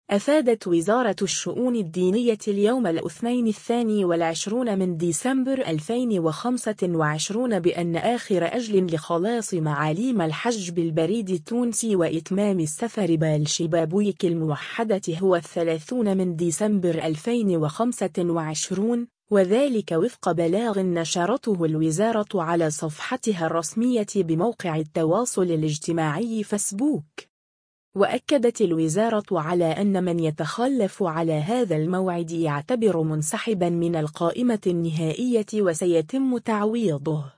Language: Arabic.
أفادت وزارة الشؤون الدينية اليوم الاثنين 22 من ديسمبر 2025 بأن آخر أجل لخلاص معاليم الحج بالبريد التونسي وإتمام السفر بالشبابيك الموحدة هو 30 من ديسمبر 2025، وذلك وفق بلاغ نشرته الوزارة على صفحتها الرسمية بموقع التواصل الاجتماعي فيسبوك. وأكدت الوزارة على أن من يتخلف على هذا الموعد يعتبر منسحبا من القائمة النهائية وسيتم تعويضه.